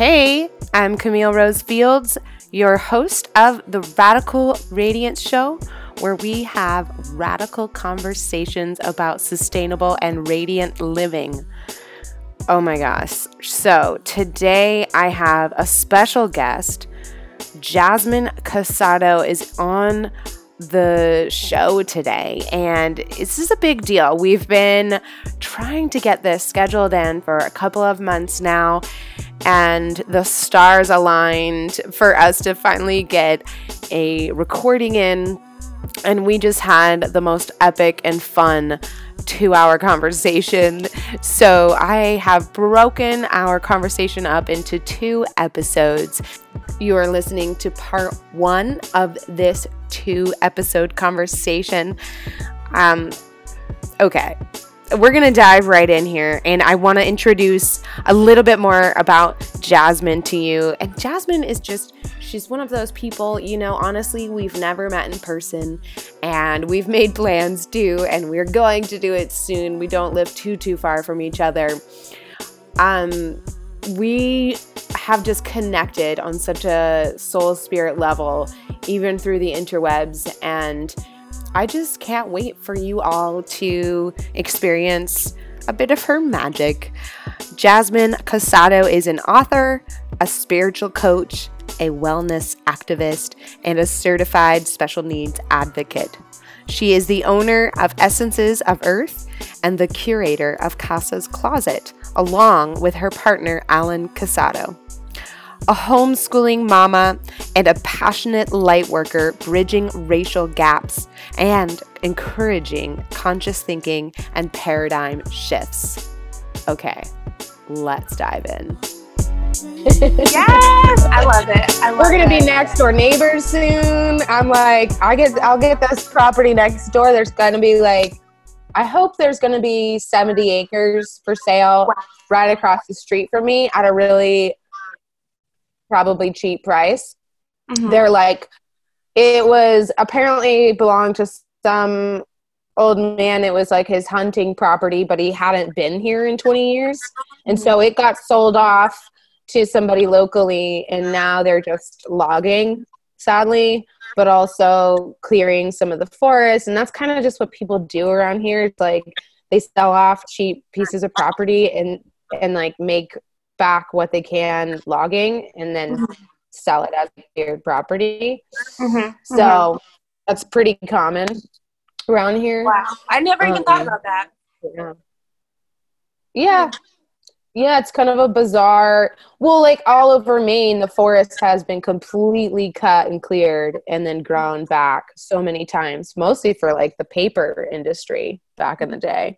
Hey, I'm Camille Rose Fields, your host of the Radical Radiance Show, where we have radical conversations about sustainable and radiant living. Oh my gosh. So today I have a special guest. Jasmine Casado is on the show today, and this is a big deal. We've been trying to get this scheduled in for a couple of months now, and the stars aligned for us to finally get a recording in, and we just had the most epic and fun 2-hour conversation. So I have broken our conversation up into 2 episodes. You are listening to part 1 of this 2-episode conversation. Okay, we're going to dive right in here, and I want to introduce a little bit more about Jasmine to you. And Jasmine is she's one of those people, honestly, we've never met in person, and we've made plans to, and we're going to do it soon. We don't live too far from each other. We have just connected on such a soul spirit level, even through the interwebs, and I just can't wait for you all to experience a bit of her magic. Jasmine Casado is an author, a spiritual coach, a wellness activist, and a certified special needs advocate. She is the owner of Essences of Earth and the curator of Casa's Closet, along with her partner, Alan Casado. A homeschooling mama and a passionate light worker bridging racial gaps and encouraging conscious thinking and paradigm shifts. Okay, let's dive in. Yes, I love it. We're gonna be next door neighbors soon. I'm like, I'll get this property next door. There's gonna be I hope there's gonna be 70 acres for sale right across the street from me at a really probably cheap price. Mm-hmm. They're it was apparently belonged to some old man. It was his hunting property, but he hadn't been here in 20 years. And so it got sold off to somebody locally, and now they're just logging, sadly, but also clearing some of the forest. And that's kind of just what people do around here. It's they sell off cheap pieces of property and make back what they can logging, and then sell it as cleared property. So that's pretty common around here. Wow, I never even thought about that. Yeah, it's kind of a bizarre. Well, all over Maine, the forest has been completely cut and cleared and then grown back so many times, mostly for the paper industry back in the day.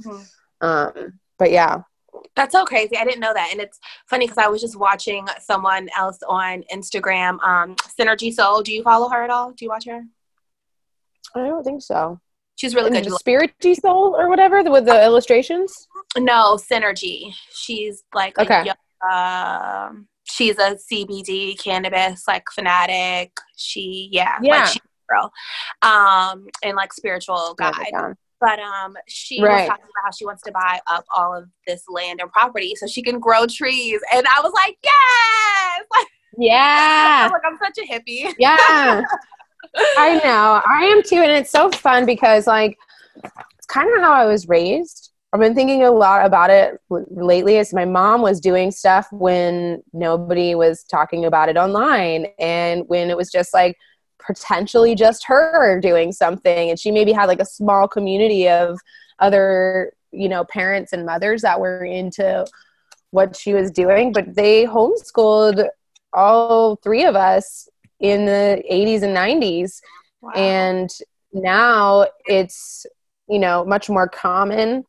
But yeah. That's so crazy. I didn't know that. And it's funny because I was just watching someone else on Instagram, Synergy Soul. Do you follow her at all? Do you watch her? I don't think so. She's really good. Spirity Soul or whatever with the illustrations? No, Synergy. She's okay. She's a CBD cannabis fanatic. She's a girl. And spiritual guide. But she was talking about how she wants to buy up all of this land and property so she can grow trees. And I was like, yes! Yeah. I'm such a hippie. Yeah. I know. I am too. And it's so fun because it's kind of how I was raised. I've been thinking a lot about it lately as my mom was doing stuff when nobody was talking about it online, and when it was just potentially just her doing something, and she maybe had a small community of other parents and mothers that were into what she was doing, but they homeschooled all 3 of us in the 80s and 90s. Wow. And now it's much more common.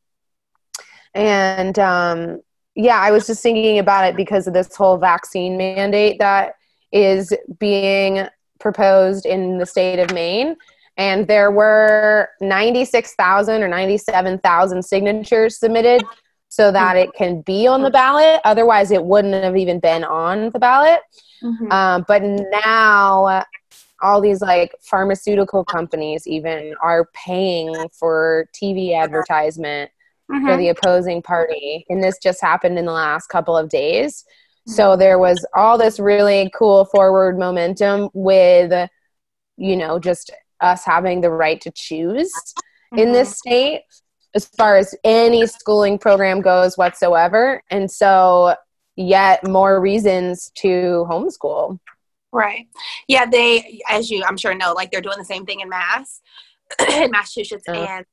And I was just thinking about it because of this whole vaccine mandate that is being proposed in the state of Maine, and there were 96,000 or 97,000 signatures submitted so that it can be on the ballot. Otherwise, it wouldn't have even been on the ballot. But now all these pharmaceutical companies even are paying for TV advertisement for the opposing party. And this just happened in the last couple of days. So there was all this really cool forward momentum with, you know, just us having the right to choose in this state as far as any schooling program goes whatsoever. And so yet more reasons to homeschool. Right. Yeah, they, as you I'm sure know, like they're doing the same thing in Massachusetts.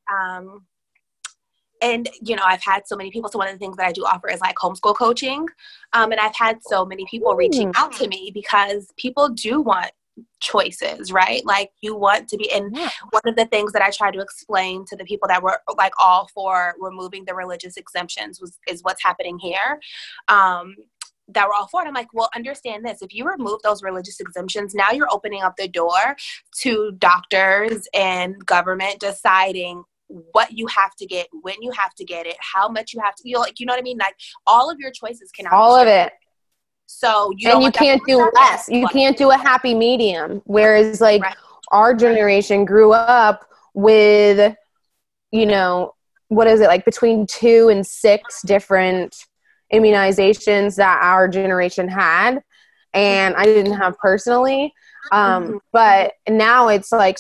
And, you know, I've had so many people. So one of the things that I do offer is like homeschool coaching. And I've had so many people reaching out to me because people do want choices, right? Like you want to be, and one of the things that I try to explain to the people that were like all for removing the religious exemptions is what's happening here. That we're all for it. I'm like, well, understand this. If you remove those religious exemptions, now you're opening up the door to doctors and government deciding what you have to get, when you have to get it, how much you have to, you know what I mean? Like all of your choices can all of it. So you can't do less. You can't do a happy medium. Whereas like our generation grew up with, you know, what is it, like between 2 and 6 different immunizations that our generation had, and I didn't have personally. But now it's like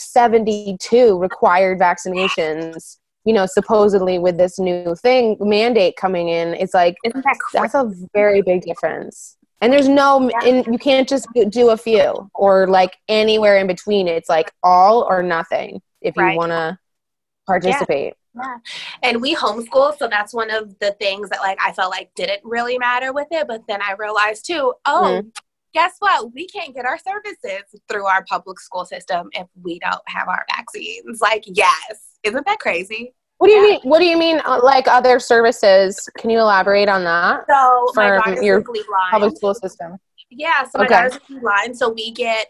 72 required vaccinations, you know, supposedly with this new mandate coming in. It's like, that's a very big difference. And there's and you can't just do a few or like anywhere in between. It's like all or nothing if you want to participate. Yeah. And we homeschool. So that's one of the things that like, I felt like didn't really matter with it. But then I realized too, guess what? We can't get our services through our public school system if we don't have our vaccines. Like, yes. Isn't that crazy? What do you mean? What do you mean? Like other services? Can you elaborate on that? So my daughter's in Cleveland public school system. Yeah, so my daughter's in Cleveland. So we get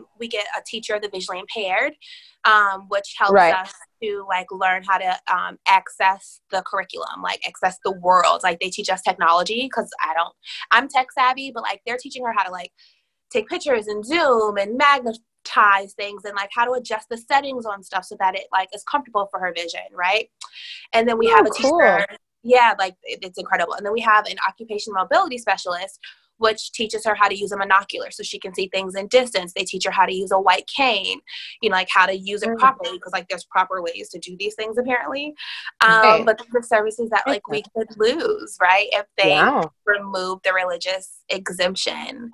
a teacher of the visually impaired, which helps us to like learn how to access the curriculum, like access the world. Like they teach us technology because I'm tech savvy, but like they're teaching her how to like take pictures and zoom and magnetize things and like how to adjust the settings on stuff so that it like is comfortable for her vision, right? And then we have a teacher. Yeah, like it's incredible. And then we have an occupational mobility specialist, which teaches her how to use a monocular so she can see things in distance. They teach her how to use a white cane, you know, like how to use it properly because like there's proper ways to do these things apparently. But the services that like we could lose, right, if they remove the religious exemption.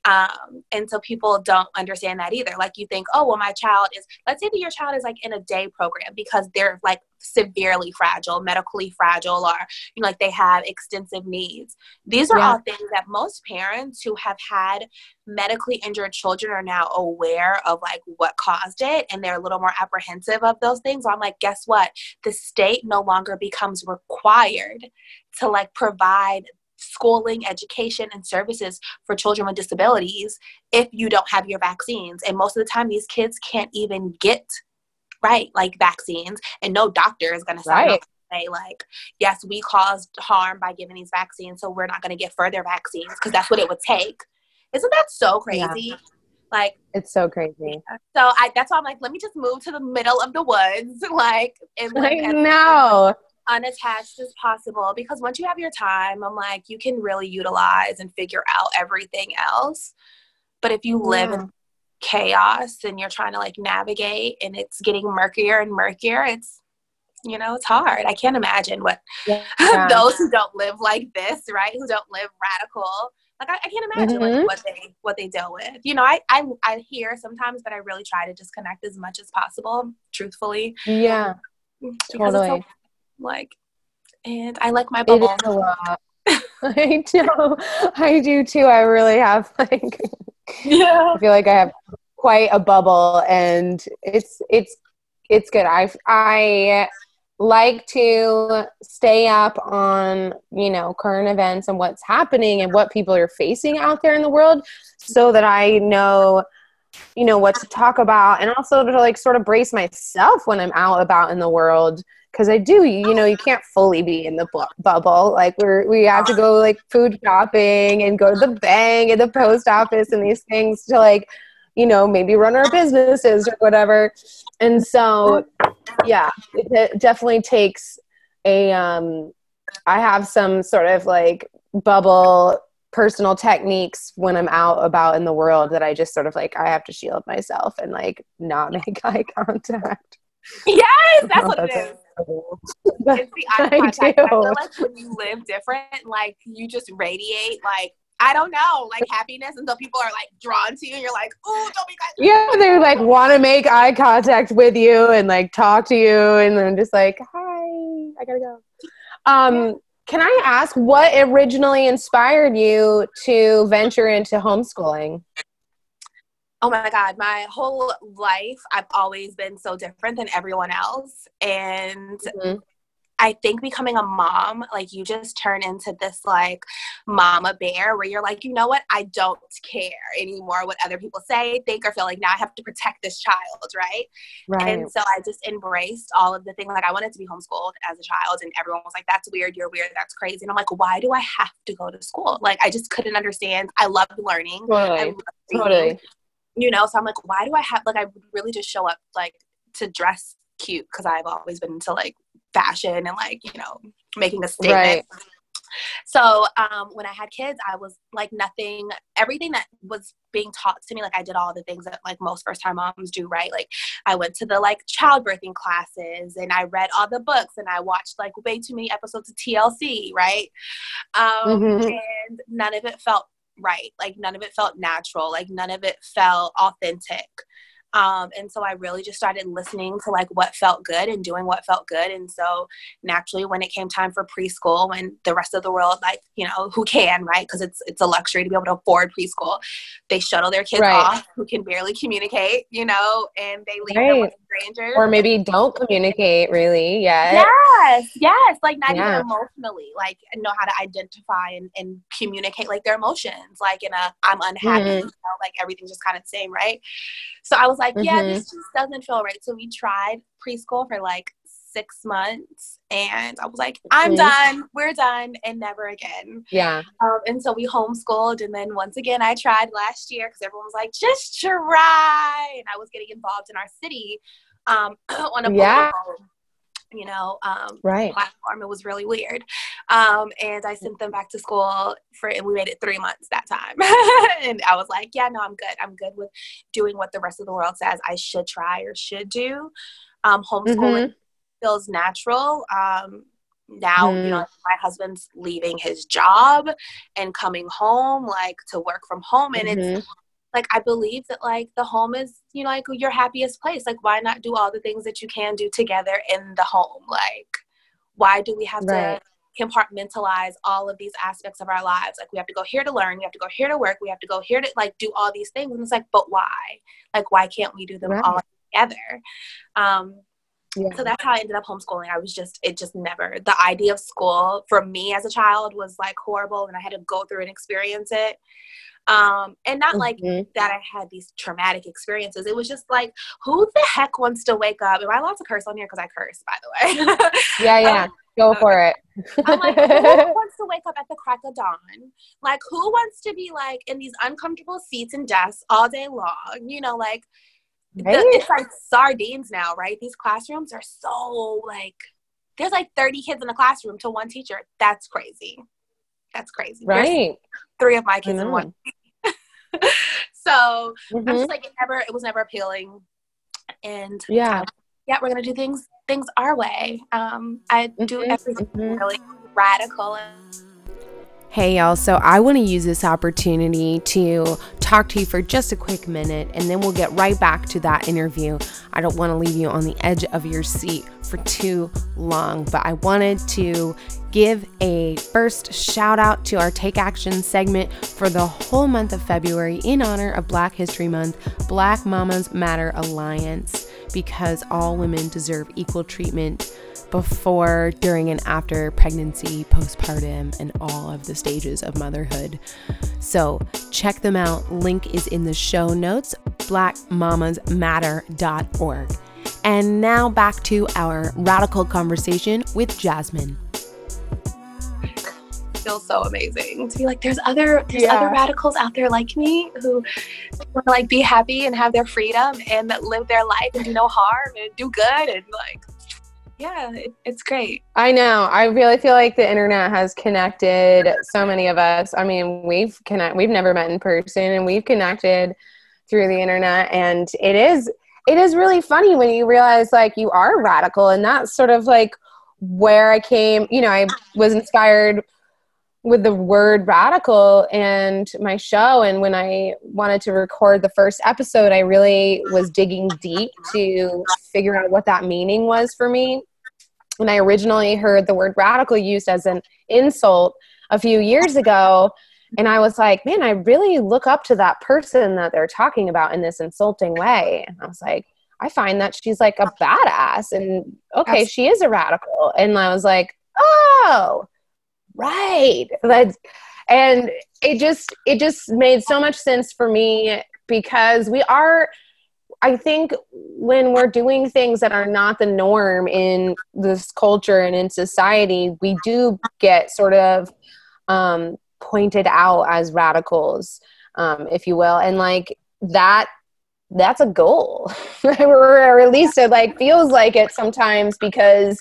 And so people don't understand that either. Like you think, oh, well, my child is, let's say that your child is like in a day program because they're like severely fragile, medically fragile, or, you know, like they have extensive needs. These are all things that most parents who have had medically injured children are now aware of, like what caused it, and they're a little more apprehensive of those things. So I'm like, guess what? The state no longer becomes required to like provide schooling, education, and services for children with disabilities if you don't have your vaccines. And most of the time, these kids can't even get like vaccines, and no doctor is going to sign up and say like, yes, we caused harm by giving these vaccines, so we're not going to get further vaccines because that's what it would take. Isn't that so crazy? Yeah. Like, it's so crazy. So that's why I'm like, let me just move to the middle of the woods, like, and live unattached as possible, because once you have your time, I'm like, you can really utilize and figure out everything else. But if you live in chaos and you're trying to like navigate and it's getting murkier and murkier, it's, you know, it's hard. I can't imagine what those who don't live like this, right, who don't live radical, like I can't imagine like what they deal with. You know, I hear sometimes, but I really try to disconnect as much as possible, truthfully. Yeah, because it's so, like, and I like my bubble. It is a lot. I do too. I really have like I feel like I have quite a bubble, and it's good. I like to stay up on, you know, current events and what's happening and what people are facing out there in the world, so that I know, you know, what to talk about, and also to like sort of brace myself when I'm out about in the world. Because I do, you know, you can't fully be in the bubble. Like we have to go like food shopping and go to the bank and the post office and these things to like, you know, maybe run our businesses or whatever. And so, yeah, it definitely takes I have some sort of like bubble personal techniques when I'm out about in the world that I just sort of like, I have to shield myself and like not make eye contact. Yes, that's what it is. It's the eye contact. I feel like when you live different, like you just radiate like, I don't know, like happiness, and so people are like drawn to you and you're like, oh, don't be guys. Yeah, they like want to make eye contact with you and like talk to you, and then just like, hi, I gotta go. Can I ask what originally inspired you to venture into homeschooling? Oh my God, my whole life, I've always been so different than everyone else. And I think becoming a mom, like you just turn into this like mama bear where you're like, you know what? I don't care anymore what other people say, think, or feel. Like now I have to protect this child, right? And so I just embraced all of the things. Like I wanted to be homeschooled as a child, and everyone was like, that's weird, you're weird, that's crazy. And I'm like, why do I have to go to school? Like I just couldn't understand. I loved learning. Totally. You know, so I'm like, why do I have, like, I would really just show up like to dress cute because I've always been into like fashion and like, you know, making a statement. Right. So when I had kids, I was like everything that was being taught to me, like I did all the things that like most first time moms do, right? Like I went to the like childbirthing classes and I read all the books and I watched like way too many episodes of TLC, right? And none of it felt right. Like none of it felt natural. Like none of it felt authentic. And so I really just started listening to like what felt good and doing what felt good. And so naturally when it came time for preschool, when the rest of the world, like, you know, who can, right? Because it's a luxury to be able to afford preschool. They shuttle their kids off who can barely communicate, you know, and they leave them with strangers. Or maybe don't communicate really yet. Yes. Like not even emotionally, like know how to identify and communicate like their emotions, like in a, I'm unhappy, you know, like everything's just kind of the same, right? So I was like, this just doesn't feel right. So we tried preschool for like 6 months and I was like, I'm done. We're done. And never again. Yeah. And so we homeschooled. And then once again, I tried last year because everyone was like, just try. And I was getting involved in our city on a political, you know, platform. It was really weird. And I sent them back to school and we made it 3 months that time. And I was like, yeah, no, I'm good. I'm good with doing what the rest of the world says I should try or should do. Homeschooling feels natural. Now, you know, my husband's leaving his job and coming home, like to work from home. And it's like, I believe that like the home is, you know, like your happiest place. Like, why not do all the things that you can do together in the home? Like, why do we have to compartmentalize all of these aspects of our lives? Like we have to go here to learn, we have to go here to work, we have to go here to like do all these things. And it's like, but why? Like, why can't we do them all together? So that's how I ended up homeschooling. It just never, the idea of school for me as a child was like horrible and I had to go through and experience it. And not like that I had these traumatic experiences. It was just like, who the heck wants to wake up? Am I allowed to curse on here? Because I curse, by the way. Yeah. Go for it. I'm like, who wants to wake up at the crack of dawn? Like, who wants to be like in these uncomfortable seats and desks all day long? You know, like, it's like sardines now, right? These classrooms are so like, there's like 30 kids in the classroom to one teacher. That's crazy. Right. There's 3 of my kids in one. So I'm just like, it was never appealing. And we're going to do things our way. I do everything really radical. Hey y'all, so I want to use this opportunity to talk to you for just a quick minute and then we'll get right back to that interview. I don't want to leave you on the edge of your seat for too long, but I wanted to give a first shout out to our Take Action segment for the whole month of February in honor of Black History Month, Black Mamas Matter Alliance, because all women deserve equal treatment before, during, and after pregnancy, postpartum, and all of the stages of motherhood. So check them out. Link is in the show notes, blackmamasmatter.org. And now back to our radical conversation with Jasmine. Feels so amazing to be like, there's other radicals out there like me who want to like be happy and have their freedom and live their life and do no harm and do good and like, Yeah, it's great. I know. I really feel like the internet has connected so many of us. I mean, we've never met in person, and we've connected through the internet, and it is really funny when you realize like you are radical, and that's sort of like where I came. You know, I was inspired with the word radical and my show, and when I wanted to record the first episode, I really was digging deep to figure out what that meaning was for me. When I originally heard the word radical used as an insult a few years ago, and I was like, man, I really look up to that person that they're talking about in this insulting way. And I was like, I find that she's like a badass, and okay, she is a radical. And I was like, oh, right. And it just made so much sense for me, because I think when we're doing things that are not the norm in this culture and in society, we do get sort of pointed out as radicals, if you will. And like that's a goal, or at least it like feels like it sometimes, because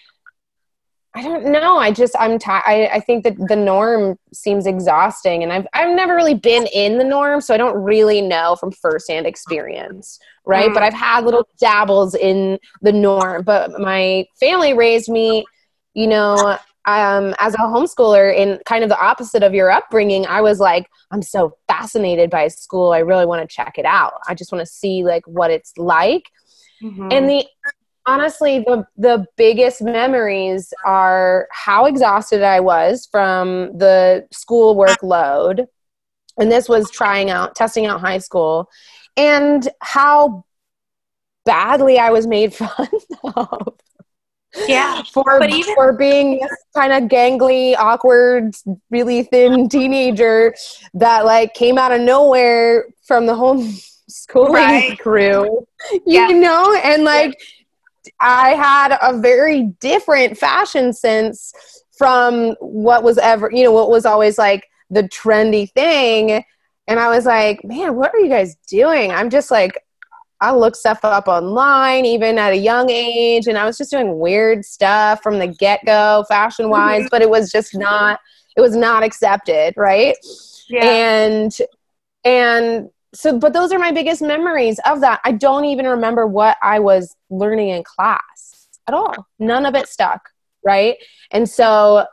I don't know. I think that the norm seems exhausting, and I've never really been in the norm, so I don't really know from firsthand experience, right? But I've had little dabbles in the norm. But my family raised me, you know, as a homeschooler, in kind of the opposite of your upbringing. I was like, I'm so fascinated by school. I really want to check it out. I just want to see like what it's like. Mm-hmm. And honestly, the biggest memories are how exhausted I was from the school workload. And this was testing out high school, and how badly I was made fun of. Yeah. For being this kind of gangly, awkward, really thin teenager that like came out of nowhere from the homeschooling crew, you know, and like, I had a very different fashion sense from what was always like the trendy thing. And I was like, man, what are you guys doing? I'm just like, I looked stuff up online, even at a young age. And I was just doing weird stuff from the get-go, fashion-wise, but it was not accepted. Right. Yeah. And so, but those are my biggest memories of that. I don't even remember what I was learning in class at all. None of it stuck, right? And so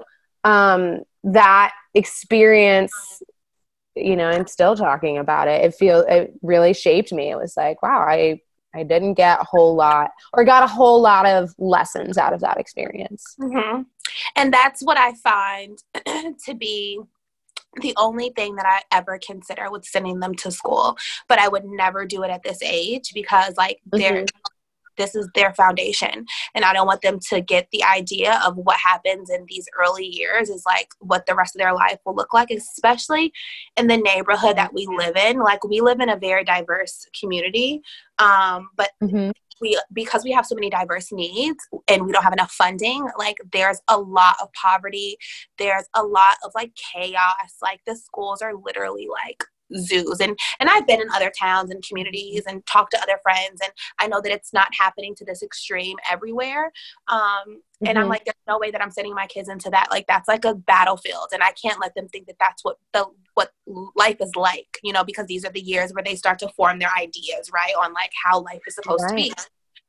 that experience, you know, I'm still talking about it. It really shaped me. It was like, wow, I didn't get a whole lot, or got a whole lot of lessons out of that experience. Mm-hmm. And that's what I find to be the only thing that I ever consider with sending them to school, but I would never do it at this age, because like this is their foundation, and I don't want them to get the idea of what happens in these early years is like what the rest of their life will look like, especially in the neighborhood that we live in. Like, we live in a very diverse community, but because we have so many diverse needs and we don't have enough funding, like there's a lot of poverty. There's a lot of like chaos. Like, the schools are literally like zoos. And I've been in other towns and communities and talked to other friends, and I know that it's not happening to this extreme everywhere. And I'm like, there's no way that I'm sending my kids into that. Like, that's like a battlefield, and I can't let them think that that's what life is like, you know, because these are the years where they start to form their ideas, right, on like how life is supposed to be.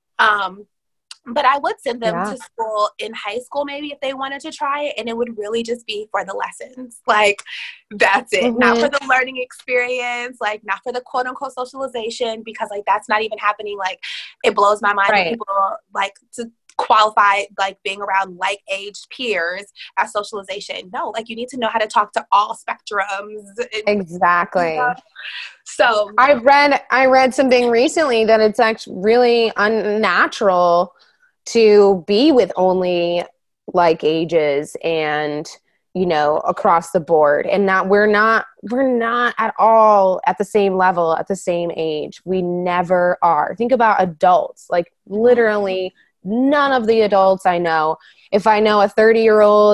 But I would send them to school in high school, maybe, if they wanted to try it. And it would really just be for the lessons. Like, that's it. Not for the learning experience, like not for the quote unquote socialization, because like that's not even happening. Like, it blows my mind that people like to qualify like being around like aged peers as socialization. No, like you need to know how to talk to all spectrums. Exactly. So I read something recently that it's actually really unnatural to be with only like ages and, you know, across the board, and that we're not at all at the same level, at the same age. We never are. Think about adults, like literally none of the adults I know. If I know a 30-year-old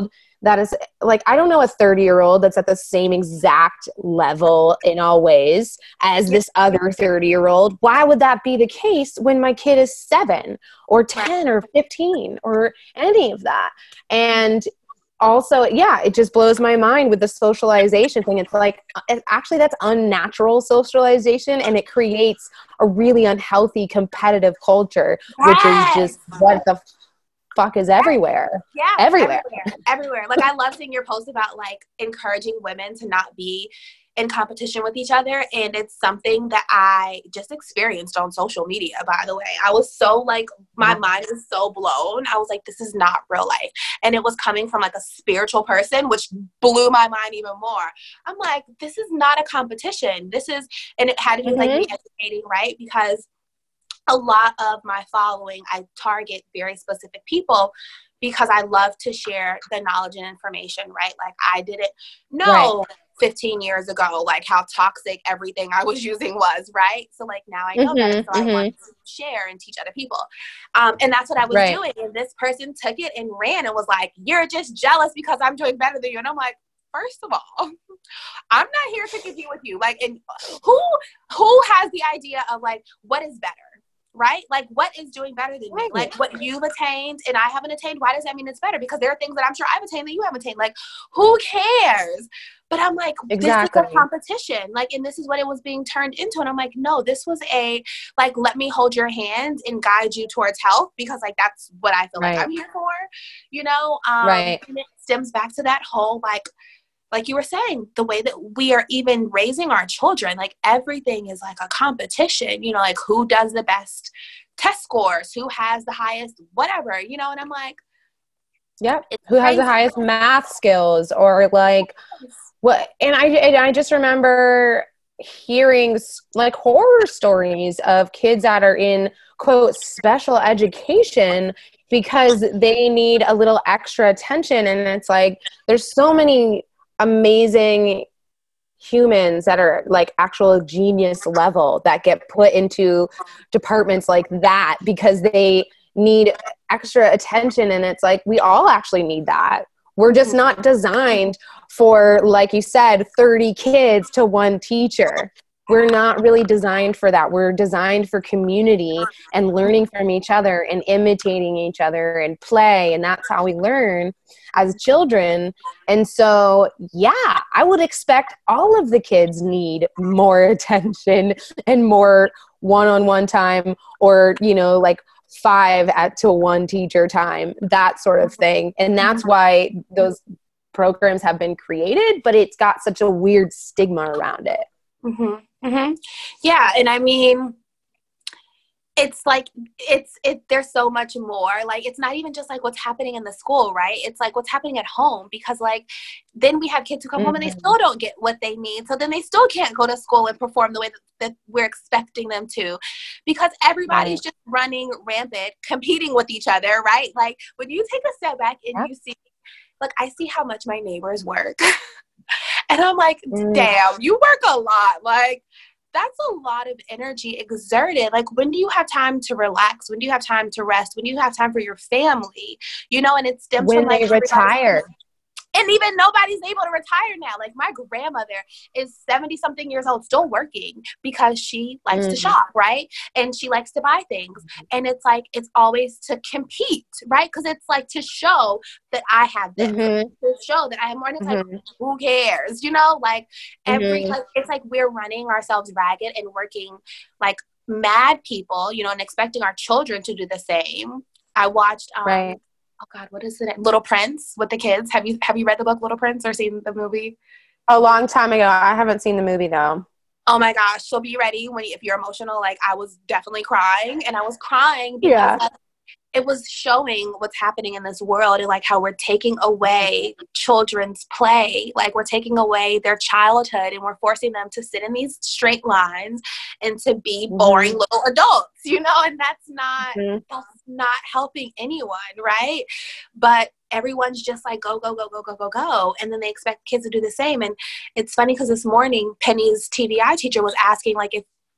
that is like, I don't know a 30-year-old that's at the same exact level in all ways as this other 30-year-old. Why would that be the case when my kid is 7 or 10 or 15 or any of that? And also, yeah, it just blows my mind with the socialization thing. It's like, actually, that's unnatural socialization, and it creates a really unhealthy competitive culture, which is just what the fuck is everywhere. Yeah, everywhere. Like, I love seeing your post about like encouraging women to not be in competition with each other, and it's something that I just experienced on social media, by the way. I was so like, my mind was so blown. I was like, this is not real life. And it was coming from like a spiritual person, which blew my mind even more. I'm like, this is not a competition. This is, and it had to be like me educating, right? Because a lot of my following, I target very specific people because I love to share the knowledge and information, right? Like, I didn't know 15 years ago, like, how toxic everything I was using was, right? So like, now I know better, so I want to share and teach other people. And that's what I was doing. And this person took it and ran and was like, you're just jealous because I'm doing better than you. And I'm like, first of all, I'm not here to compete with you. Like, and who has the idea of like, what is better? Right? Like, what is doing better than me? Like, what you've attained and I haven't attained, why does that mean it's better? Because there are things that I'm sure I've attained that you haven't attained. Like, who cares? But I'm like, this is a competition. Like, and this is what it was being turned into. And I'm like, no, this was a, like, let me hold your hand and guide you towards health, because like, that's what I feel like I'm here for, you know? And it stems back to that whole, like you were saying, the way that we are even raising our children, like, everything is like a competition, you know, like, who does the best test scores, who has the highest whatever, you know? And I'm like, who has the highest math skills, or like what? And I just remember hearing like horror stories of kids that are in quote special education because they need a little extra attention. And it's like, there's so many amazing humans that are like actual genius level that get put into departments like that because they need extra attention. And it's like, we all actually need that. We're just not designed for, like you said, 30 kids to one teacher. We're not really designed for that. We're designed for community and learning from each other and imitating each other and play. And that's how we learn as children. And so, yeah, I would expect all of the kids need more attention and more one-on-one time, or, you know, like 5 to 1 teacher time, that sort of thing. And that's why those programs have been created, but it's got such a weird stigma around it. Yeah. And I mean, it's like, there's so much more. Like, it's not even just like what's happening in the school, right? It's like what's happening at home, because like, then we have kids who come home and they still don't get what they need. So then they still can't go to school and perform the way that we're expecting them to, because everybody's just running rampant, competing with each other, right? Like, when you take a step back and you see, like, I see how much my neighbors work. And I'm like, damn, you work a lot. Like, that's a lot of energy exerted. Like, when do you have time to relax? When do you have time to rest? When do you have time for your family? You know, and it stems from like, when they retire. And even nobody's able to retire now. Like, my grandmother is 70 something years old, still working, because she likes to shop, right? And she likes to buy things. And it's like, it's always to compete, right? Because it's like to show that I have this, to show that I have more. And it's like, who cares? You know, like like, it's like we're running ourselves ragged and working like mad people, you know, and expecting our children to do the same. I watched, oh God, what is it? Little Prince with the kids. Have you read the book Little Prince or seen the movie? A long time ago. I haven't seen the movie though. Oh my gosh. So be ready if you're emotional. Like, I was definitely crying, and I was crying because like, it was showing what's happening in this world, and like how we're taking away children's play. Like, we're taking away their childhood, and we're forcing them to sit in these straight lines and to be boring little adults, you know, and that's not helping anyone, right? But everyone's just like, go, go, go, go, go, go, go. And then they expect kids to do the same. And it's funny because this morning, Penny's TVI teacher was asking, like,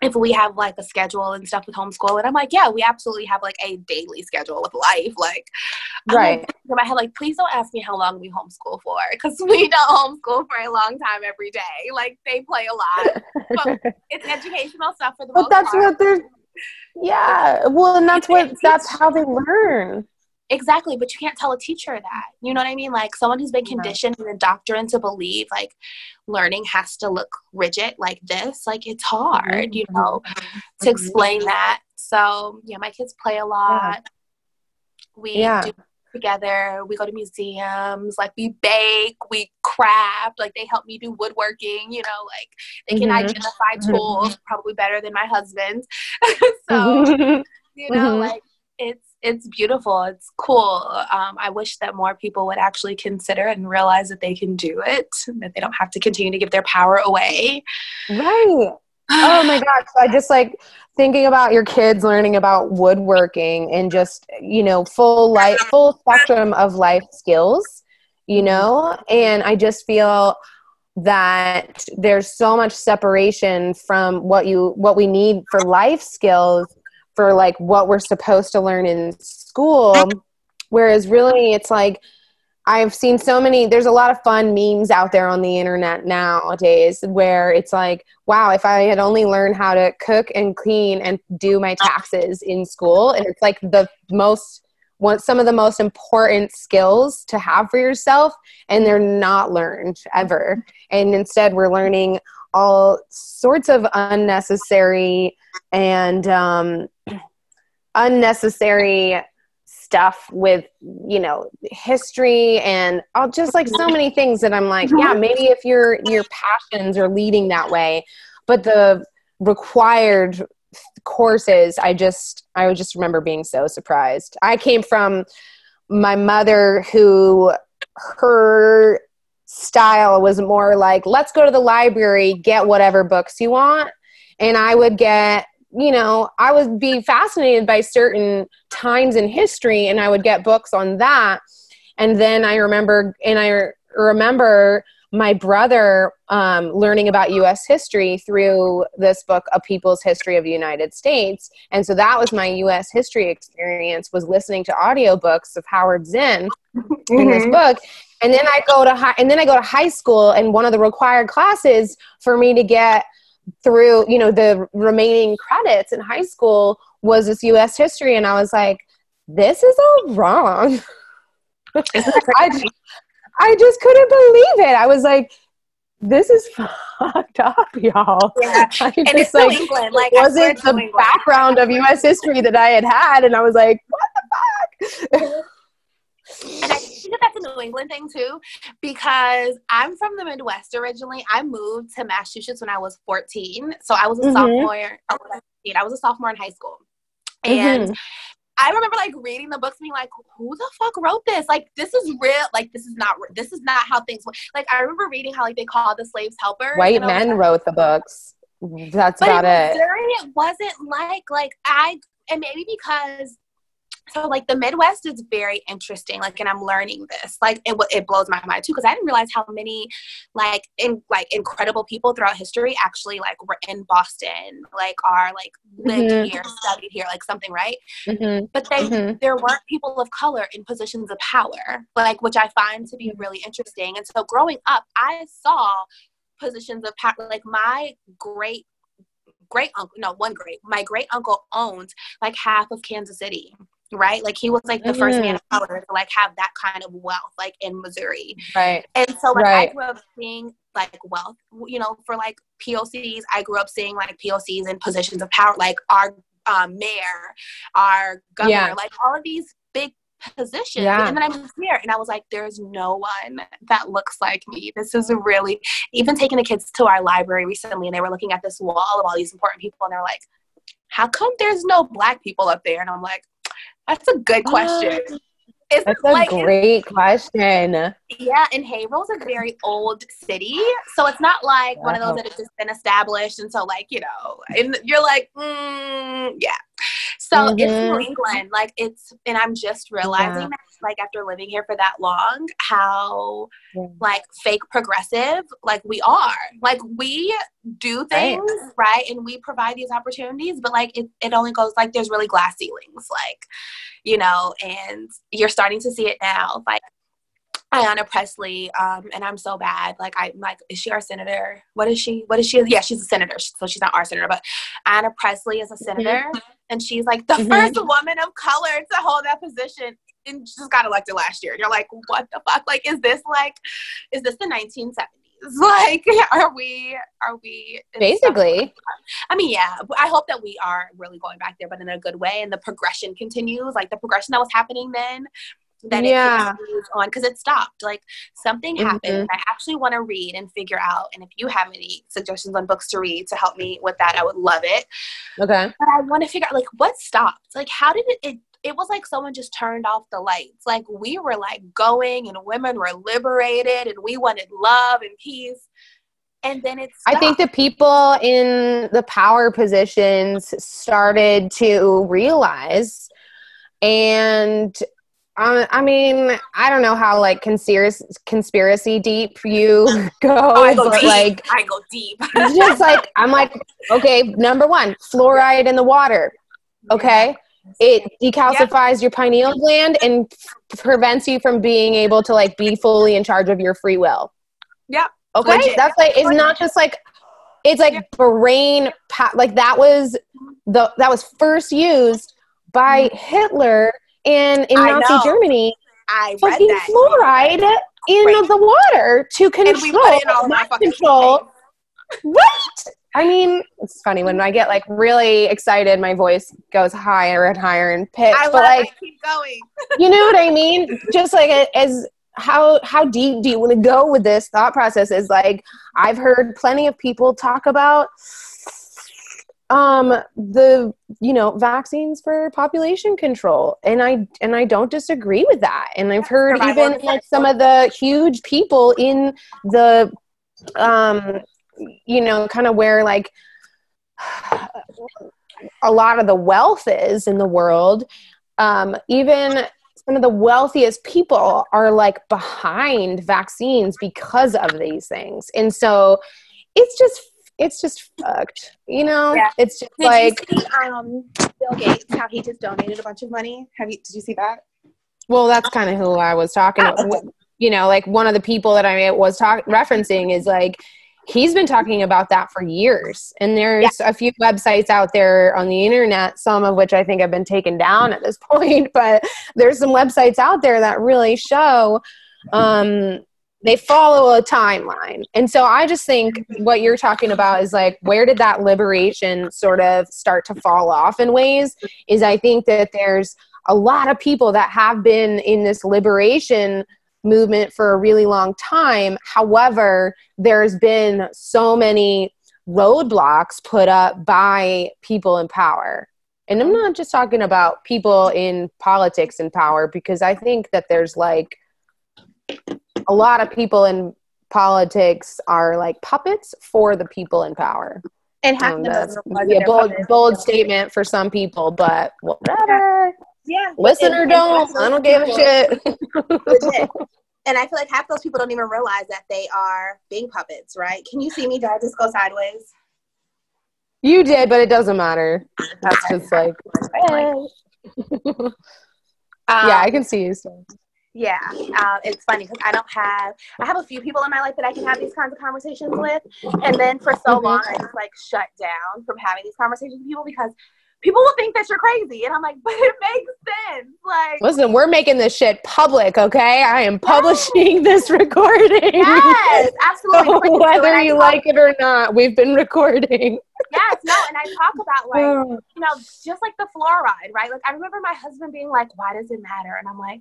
if we have like a schedule and stuff with homeschool. And I'm like, yeah, we absolutely have like a daily schedule with life. Like, right. In my head, like, please don't ask me how long we homeschool for, because we don't homeschool for a long time every day. Like, they play a lot, but it's educational stuff for the most part. But that's what they're, yeah. Well, and that's how they learn. Exactly, but you can't tell a teacher that. You know what I mean? Like, someone who's been conditioned and indoctrinated to believe, like, learning has to look rigid like this. Like, it's hard, you know, to explain that. So, yeah, my kids play a lot. We do together. We go to museums. Like, we bake. We craft. Like, they help me do woodworking. You know, like, they can identify tools probably better than my husband. So, you know, like, it's beautiful. It's cool. I wish that more people would actually consider it and realize that they can do it, that they don't have to continue to give their power away. Right. Oh my gosh. I just like thinking about your kids learning about woodworking and just, you know, full spectrum of life skills, you know, and I just feel that there's so much separation from what we need for life skills for like what we're supposed to learn in school. Whereas really it's like, I've seen there's a lot of fun memes out there on the internet nowadays where it's like, wow, if I had only learned how to cook and clean and do my taxes in school. And it's like some of the most important skills to have for yourself, and they're not learned ever. And instead we're learning all sorts of unnecessary and unnecessary stuff with, you know, history and just like so many things that I'm like, yeah, maybe if your passions are leading that way, but the required courses, I would just remember being so surprised. I came from my mother who her style was more like, let's go to the library, get whatever books you want. And I would get, you know, I would be fascinated by certain times in history and I would get books on that. And then I remember my brother learning about U.S. history through this book, A People's History of the United States. And so that was my U.S. history experience, was listening to audiobooks of Howard Zinn in this book. And then I go to high school, and one of the required classes for me to get through, you know, the remaining credits in high school was this U.S. history. And I was like, this is all wrong. I just couldn't believe it. I was like, this is fucked up, y'all. Yeah. And it's like, New England. Like, wasn't the background of U.S. history that I had. And I was like, what the fuck? And I think that's a New England thing too, because I'm from the Midwest originally. I moved to Massachusetts when I was 14. So I was a sophomore. I was a sophomore in high school. And I remember like reading the books, being like, who the fuck wrote this? Like, this is real. Like, this is not how things work. Like, I remember reading how like they called the slaves helpers. White men wrote the books. That's about it. It wasn't and maybe because, so like the Midwest is very interesting, like, and I'm learning this, like, it blows my mind too, because I didn't realize how many incredible people throughout history actually like were in Boston, like are like lived here, studied here, like something, right? But there weren't people of color in positions of power, like, which I find to be really interesting. And so growing up, I saw positions of power, like my great uncle owned like half of Kansas City. Right? Like he was like the first man of color to like have that kind of wealth, like in Missouri. Right. And so like I grew up seeing like wealth, you know, for like POCs. I grew up seeing like POCs in positions of power, like our mayor, our governor, like all of these big positions. And then I moved here and I was like, there's no one that looks like me. This is really, even taking the kids to our library recently, and they were looking at this wall of all these important people, and they're like, how come there's no Black people up there? And I'm like, that's a good question. That's a great question. Yeah, and Haverhill's a very old city, so it's not like one of those that have just been established, and so like, you know, and you're like, yeah. So it's New England, like and I'm just realizing that, like, after living here for that long, how like fake progressive, like we are, like we do things, right? And we provide these opportunities, but like it only goes, like, there's really glass ceilings, like, you know, and you're starting to see it now. Like, Ayanna Pressley, and I'm so bad. Like, I'm like, is she our senator? What is she? Yeah, she's a senator. So she's not our senator, but Ayanna Pressley is a senator, and she's like the first woman of color to hold that position, and just got elected last year. And you're like, what the fuck? Like, is this the 1970s? Like, are we basically? I mean, yeah, I hope that we are really going back there, but in a good way, and the progression continues, like the progression that was happening then, that it continues on, because it stopped. Like, something happened. I actually want to read and figure out, and if you have any suggestions on books to read to help me with that, I would love it. Okay. But I want to figure out, like, what stopped? Like, how did it was like someone just turned off the lights. Like, we were like going, and women were liberated, and we wanted love and peace. And then it stopped. I think the people in the power positions started to realize, and I mean, I don't know how like conspiracy deep you go. I go deep. Like, I go deep. Just like, I'm like, okay, number one, fluoride in the water. Okay. It decalcifies your pineal gland and prevents you from being able to like be fully in charge of your free will. Yeah. Okay. Legit. That's like, it's not just like, it's like brain, like that was first used by Hitler. And in Nazi Germany, fucking fluoride in the water to control. Right? I mean, it's funny when I get like really excited, my voice goes higher and higher in pitch. But like, keep going. You know what I mean? Just like as how deep do you want to go with this thought process? Is like, I've heard plenty of people talk about the, you know, vaccines for population control. And I don't disagree with that. And I've heard even like some of the huge people in the, you know, kind of where like a lot of the wealth is in the world, even some of the wealthiest people are like behind vaccines because of these things. And so it's just fucked, you know. It's just Did you see, Bill Gates, how he just donated a bunch of money? Did you see that? Well, that's kind of who I was talking about. You know, like one of the people that I was referencing is like, he's been talking about that for years. And there's a few websites out there on the internet, some of which I think have been taken down at this point, but there's some websites out there that really show, they follow a timeline. And so I just think what you're talking about is like, where did that liberation sort of start to fall off in ways? Is I think that there's a lot of people that have been in this liberation movement for a really long time. However, there's been so many roadblocks put up by people in power. And I'm not just talking about people in politics and power, because I think that there's like a lot of people in politics are like puppets for the people in power. And that's a bold statement for some people, but whatever. Yeah. Listen or don't. I don't give a shit. Legit. And I feel like half those people don't even realize that they are being puppets, right? Can you see me? Did I just go sideways? You did, but it doesn't matter. That's just like, hey. Yeah, I can see you. So. Yeah, it's funny because I have a few people in my life that I can have these kinds of conversations with. And then for so long, I just like shut down from having these conversations with people because people will think that you're crazy. And I'm like, but it makes sense. Like, listen, we're making this shit public, okay? I am publishing this recording. Yes, absolutely. So whether you like it or not, we've been recording. Yes, no, and I talk about like, you know, just like the fluoride, right? Like I remember my husband being like, why does it matter? And I'm like,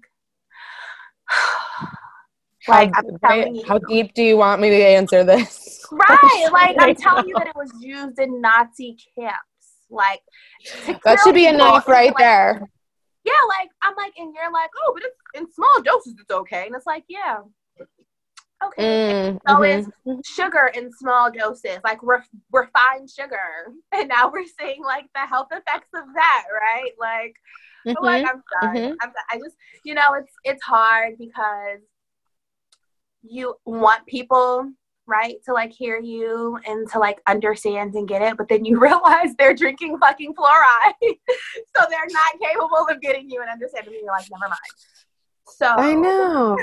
how deep do you want me to answer this? Right, like I'm telling you that it was used in Nazi camps. Like, that should be enough right there. Yeah, like, I'm like, and you're like, oh, but it's in small doses, it's okay. And it's like, yeah. Okay. So it's sugar in small doses, like refined sugar. And now we're seeing like the health effects of that, right? Like, I'm sorry. I just, it's hard because you want people, right, to like hear you and to like understand and get it, but then you realize they're drinking fucking fluoride. So they're not capable of getting you and understanding. You're like, never mind. So I know.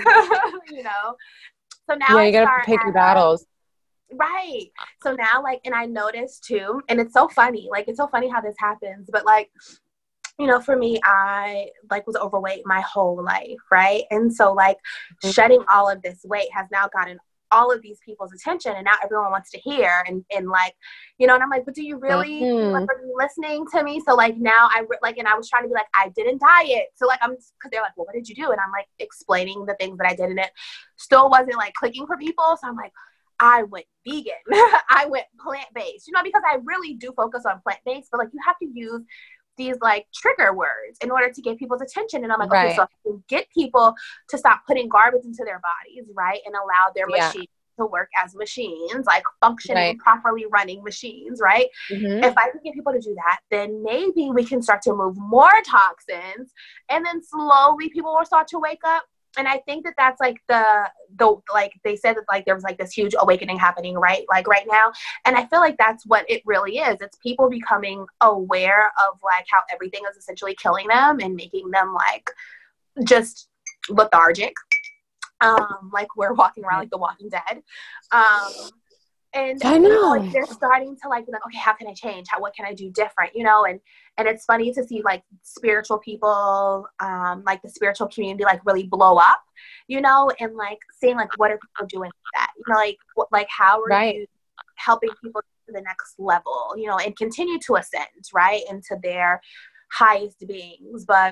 So now you gotta pick your battles. Right. So now, like, and I noticed too, and it's so funny. Like, it's so funny how this happens. But like, for me, I like was overweight my whole life, right? And so like shedding all of this weight has now gotten all of these people's attention, and now everyone wants to hear and like, and I'm like, but do you really are you listening to me? So like now and I was trying to be like, I didn't diet. So like because they're like, well, what did you do? And I'm like explaining the things that I did, and it still wasn't like clicking for people. So I'm like, I went vegan. I went plant-based, because I really do focus on plant-based, but like you have to use these like trigger words in order to get people's attention. And I'm like, okay, so I can get people to stop putting garbage into their bodies, right? And allow their machines to work as machines, like functioning, properly running machines, right? If I can get people to do that, then maybe we can start to move more toxins, and then slowly people will start to wake up. And I think that that's like the like they said that like there was like this huge awakening happening, right? Like right now. And I feel like that's what it really is. It's people becoming aware of like how everything is essentially killing them and making them like just lethargic. Like we're walking around like the Walking Dead. And I know. Like they're starting to like be like, okay, how can I change? What can I do different? And it's funny to see like spiritual people, like the spiritual community, like really blow up, and like seeing like what are people doing with that, like how are you helping people to the next level, and continue to ascend right into their highest beings. But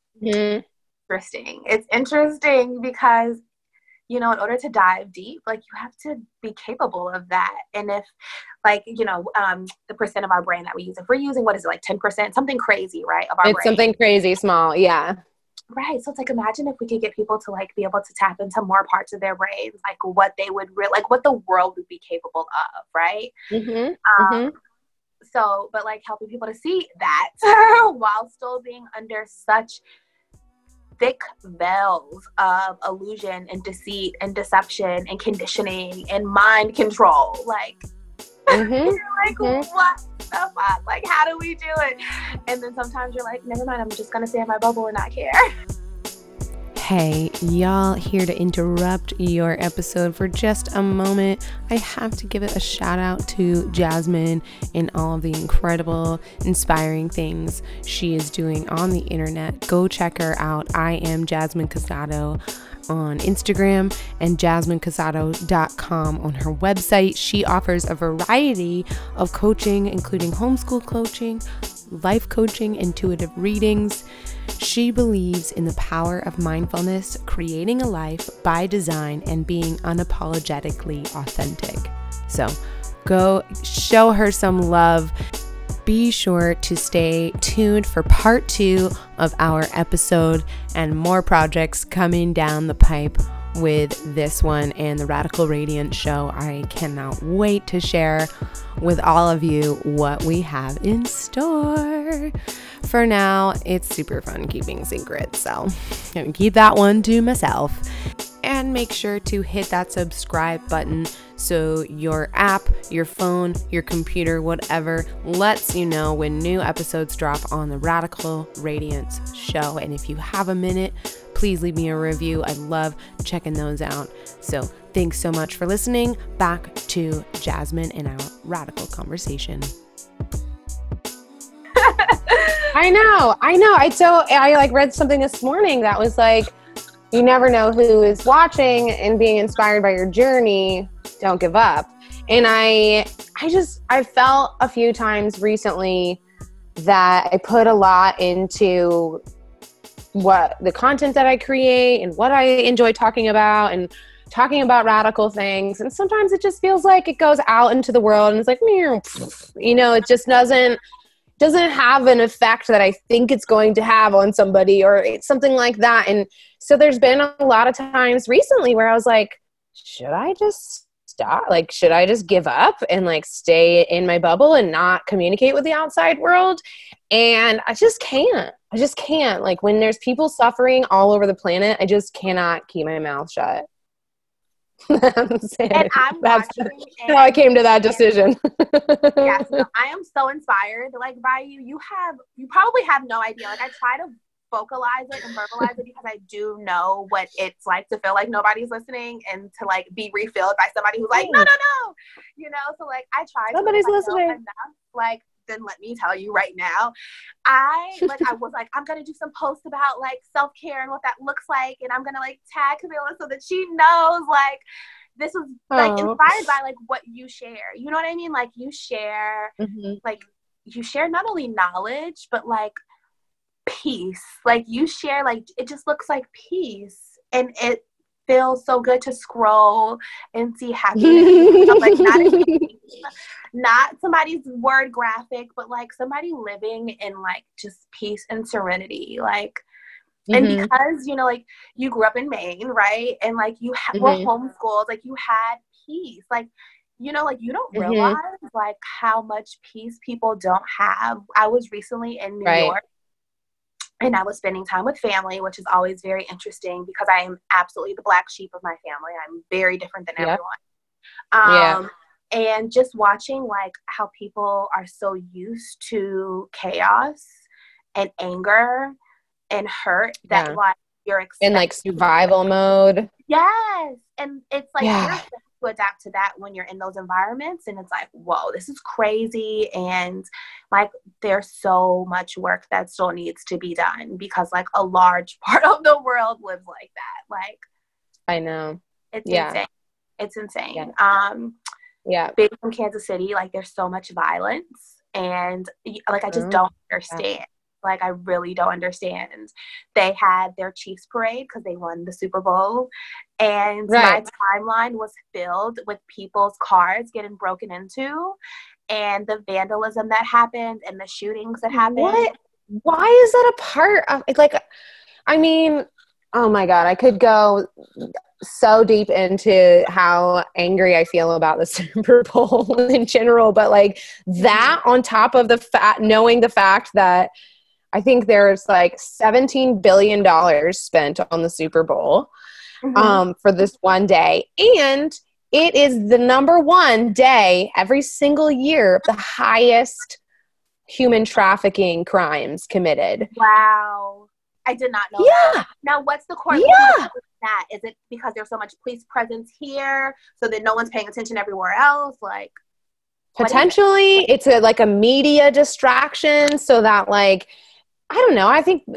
it's interesting because in order to dive deep, like you have to be capable of that. And if like, the percent of our brain that we use, if we're using, what is it, like 10%, something crazy, right? Of our brain. Something crazy small. Yeah. Right. So it's like, imagine if we could get people to like be able to tap into more parts of their brains, like what they would like what the world would be capable of. Right. So, but like helping people to see that while still being under such thick veils of illusion and deceit and deception and conditioning and mind control. Like, you're like, what the fuck? Like, how do we do it? And then sometimes you're like, never mind, I'm just going to stay in my bubble and not care. Hey, y'all, here to interrupt your episode for just a moment. I have to give it a shout out to Jasmine and all of the incredible, inspiring things she is doing on the internet. Go check her out. I am Jasmine Casado on Instagram and jasminecasado.com on her website. She offers a variety of coaching, including homeschool coaching, life coaching, intuitive readings. She believes in the power of mindfulness, creating a life by design, and being unapologetically authentic. So go show her some love. Be sure to stay tuned for part 2 of our episode and more projects coming down the pipe with this one and the Radical Radiant Show. I cannot wait to share with all of you what we have in store. For now, it's super fun keeping secrets, so I'm gonna keep that one to myself. And make sure to hit that subscribe button so your app, your phone, your computer, whatever, lets you know when new episodes drop on the Radical Radiance Show. And if you have a minute, please leave me a review. I love checking those out. So thanks so much for listening. Back to Jasmine and our radical conversation. I know. I like read something this morning that was like, you never know who is watching and being inspired by your journey. Don't give up. And I felt a few times recently that I put a lot into what the content that I create and what I enjoy talking about and talking about radical things. And sometimes it just feels like it goes out into the world and it's like, it just doesn't have an effect that I think it's going to have on somebody or something like that. And so there's been a lot of times recently where I was like, should I just stop? Like, should I just give up and like stay in my bubble and not communicate with the outside world? And I just can't. Like, when there's people suffering all over the planet, I just cannot keep my mouth shut. And I'm watching. How I came to that decision. Yes, no, I am so inspired, like, by you. You probably have no idea. Like, I try to vocalize it and verbalize it because I do know what it's like to feel like nobody's listening and to like be refilled by somebody who's like, no, you know. So like, I try. Nobody's listening. Enough, like, then let me tell you right now, I was like, I'm gonna do some posts about like self-care and what that looks like, and I'm gonna like tag Camilla so that she knows like this was like inspired by like what you share. You know what I mean? Like, you share like, you share not only knowledge but like peace. Like, you share like, it just looks like peace, and it feels so good to scroll and see happiness. Like, not somebody's word graphic, but like somebody living in like just peace and serenity. Like, and because, you know, like, you grew up in Maine, right? And like, you were homeschooled, like, you had peace. Like, you know, like, you don't realize like how much peace people don't have. I was recently in New York, and I was spending time with family, which is always very interesting because I am absolutely the black sheep of my family. I'm very different than everyone. And just watching like how people are so used to chaos and anger and hurt that like you're in like survival mode. Yes. And it's like you're supposed to adapt to that when you're in those environments, and it's like, whoa, this is crazy. And like, there's so much work that still needs to be done because like a large part of the world lives like that. Like, I know. It's insane. It's insane. Being from Kansas City, like, there's so much violence, and like, I just don't understand. Like, I really don't understand. They had their Chiefs parade because they won the Super Bowl, and my timeline was filled with people's cars getting broken into, and the vandalism that happened and the shootings that happened. What? Why is that a part of it? Like, I mean, oh my God, I could go so deep into how angry I feel about the Super Bowl in general, but like that on top of the knowing the fact that I think there's like $17 billion spent on the Super Bowl for this one day, and it is the number one day every single year the highest human trafficking crimes committed. Wow. I did not know that. Now, what's the correlation with that? Is it because there's so much police presence here, so that no one's paying attention everywhere else? Like, potentially, it's like a media distraction, so that like, I don't know. I think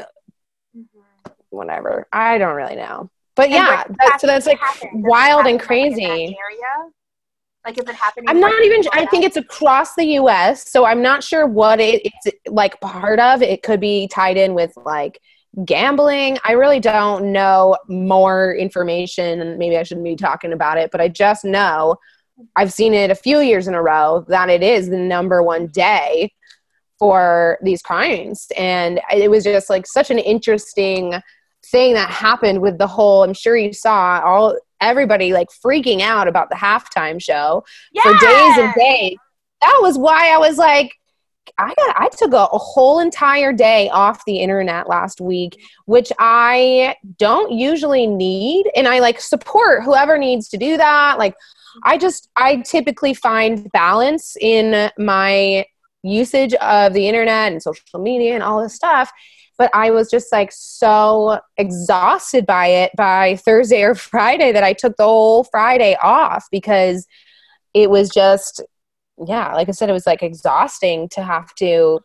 whatever. I don't really know, but that's like wild and crazy. Like, in that area? Like, is it happening? I'm not even. I think it's across the U.S., so I'm not sure what it's like part of. It could be tied in with like gambling. I really don't know more information, and maybe I shouldn't be talking about it, but I just know I've seen it a few years in a row that it is the number one day for these crimes. And it was just like such an interesting thing that happened with the whole, I'm sure you saw everybody like freaking out about the halftime show for days and days. That was why I was like, I took a whole entire day off the internet last week, which I don't usually need. And I like support whoever needs to do that. Like, I typically find balance in my usage of the internet and social media and all this stuff. But I was just like so exhausted by it by Thursday or Friday that I took the whole Friday off because it was just, like I said, it was like exhausting to have to.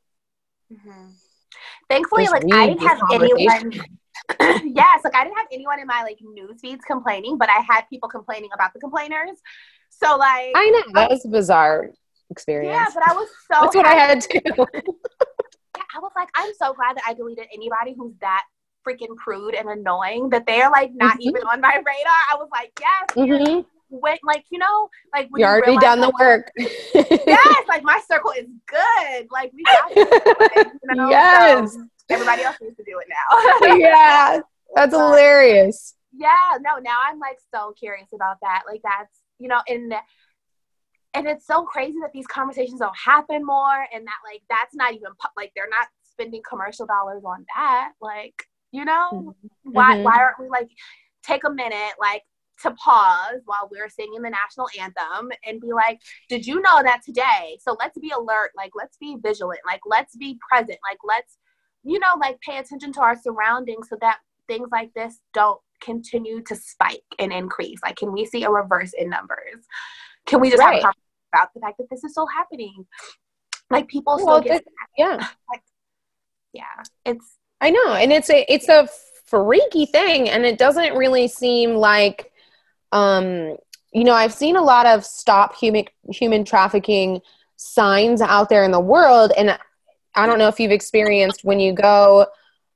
Thankfully, like I didn't have anyone. Yes, like I didn't have anyone in my like news feeds complaining, but I had people complaining about the complainers. So like, I know that was a bizarre experience. Yeah, but I was so. That's what I had to do. I was like, I'm so glad that I deleted anybody who's that freaking prude and annoying that they're like not even on my radar. I was like, yes. When, like, you know, like when you already done the work. Yes, like my circle is good. Like we got it. You know? Yes. So everybody else needs to do it now. Yeah, that's hilarious. Yeah, no, now I'm like so curious about that. Like that's, you know, and it's so crazy that these conversations don't happen more, and that like that's not even like they're not spending commercial dollars on that. Like, you know, why aren't we like take a minute like to pause while we're singing the national anthem and be like, did you know that today? So let's be alert, like let's be vigilant, like let's be present, like let's, you know, like pay attention to our surroundings so that things like this don't continue to spike and increase. Like, can we see a reverse in numbers? Can we just have a conversation about the fact that this is still happening? Like people still get like, it's, I know, and it's a freaky thing, and it doesn't really seem like you know, I've seen a lot of stop human trafficking signs out there in the world, and I don't know if you've experienced when you go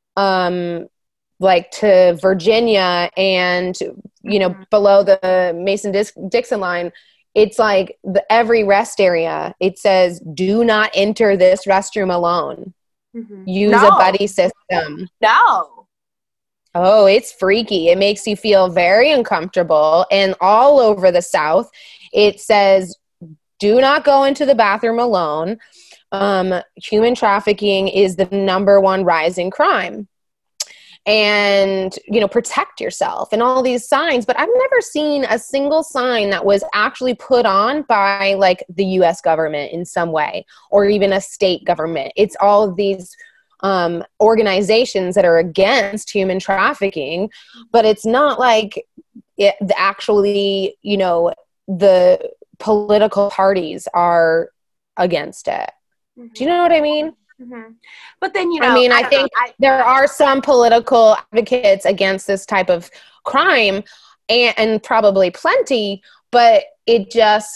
like to Virginia and, you know, below the Mason-Dixon line, it's like every rest area, it says, do not enter this restroom alone. Use a buddy system. No. Oh, it's freaky. It makes you feel very uncomfortable. And all over the South, it says, do not go into the bathroom alone. Human trafficking is the #1 rising crime. And, you know, protect yourself and all these signs. But I've never seen a single sign that was actually put on by like the US government in some way, or even a state government. It's all of these organizations that are against human trafficking, but it's not like it actually, you know, the political parties are against it. Do you know what I mean? But then, you know, I mean, I think there are some political advocates against this type of crime, and probably plenty, but it's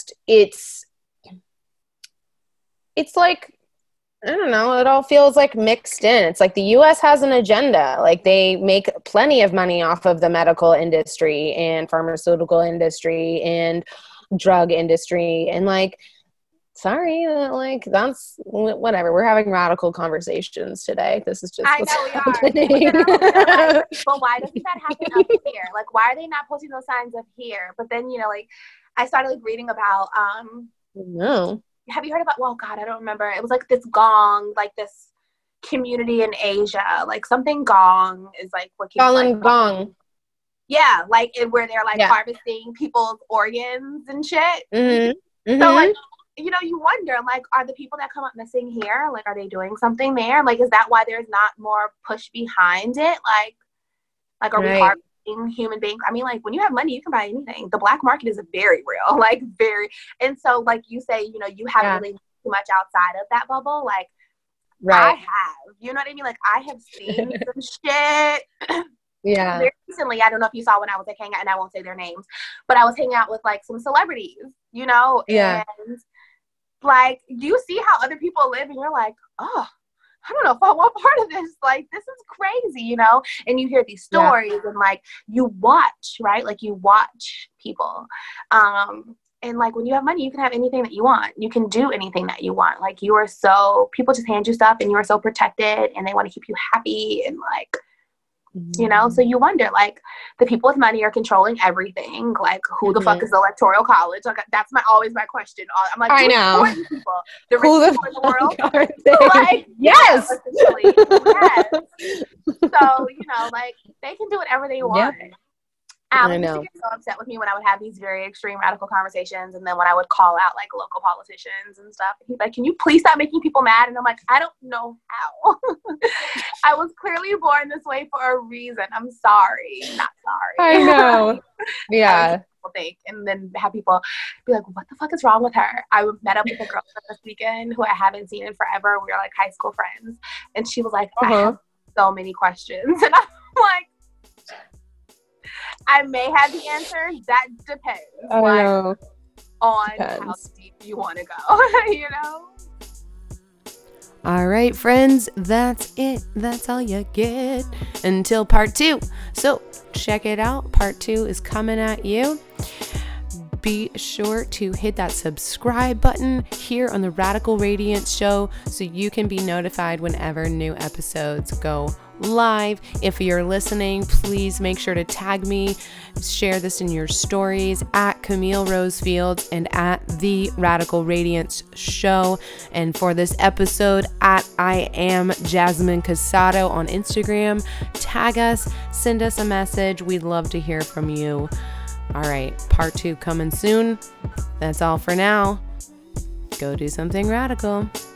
like, I don't know, it all feels like mixed in. It's like the U.S. has an agenda. Like they make plenty of money off of the medical industry and pharmaceutical industry and drug industry. And like, sorry, like that's whatever. We're having radical conversations today. This is just what's happening. We are. But why doesn't that happen up here? Like, why are they not posting those signs up here? But then, you know, like I started like reading about no. Have you heard about, well, God, I don't remember. It was like this Gong, like this community in Asia, like something Gong is like working. Falun Gong. Yeah, like where they're like harvesting people's organs and shit. So like, you know, you wonder, like, are the people that come up missing here, like, are they doing something there? Like, is that why there's not more push behind it? Like, are we harvesting human beings? I mean, like, when you have money, you can buy anything. The black market is very real, like, very. And so, like you say, you know, you haven't really too much outside of that bubble. Like, I have. You know what I mean? Like, I have seen some shit. Yeah. Very recently, I don't know if you saw when I was like hanging out, and I won't say their names, but I was hanging out with like some celebrities, you know? Yeah. And like, you see how other people live, and you're like, oh, I don't know if I want part of this. Like, this is crazy, you know? And you hear these stories and like you watch, right? Like you watch people. And like when you have money, you can have anything that you want. You can do anything that you want. Like you are so, people just hand you stuff and you are so protected and they want to keep you happy and like, you know, so you wonder, like, the people with money are controlling everything. Like, who the fuck is the Electoral College? Like, that's always my question. I'm like, I know. People? The richest people in the world? Like, yes. Yes. So, you know, like, they can do whatever they want. Yep. I know. Used to get so upset with me when I would have these very extreme radical conversations, and then when I would call out like local politicians and stuff, and he's like, "Can you please stop making people mad?" And I'm like, "I don't know how. I was clearly born this way for a reason. I'm sorry, not sorry." I know. Yeah. Think, and then have people be like, "What the fuck is wrong with her?" I met up with a girl this weekend who I haven't seen in forever. We were like high school friends, and she was like, "I have so many questions," and I'm like, I may have the answer. That depends. On how deep you want to go, you know? All right, friends, that's it. That's all you get until part 2. So check it out. Part 2 is coming at you. be sure to hit that subscribe button here on the Radical Radiance Show so you can be notified whenever new episodes go live. If you're listening, please make sure to tag me, share this in your stories at Camille Rose Fields and at The Radical Radiance Show. And for this episode, at I Am Jasmine Casado on Instagram. Tag us, send us a message. We'd love to hear from you. All right, part 2 coming soon. That's all for now. Go do something radical.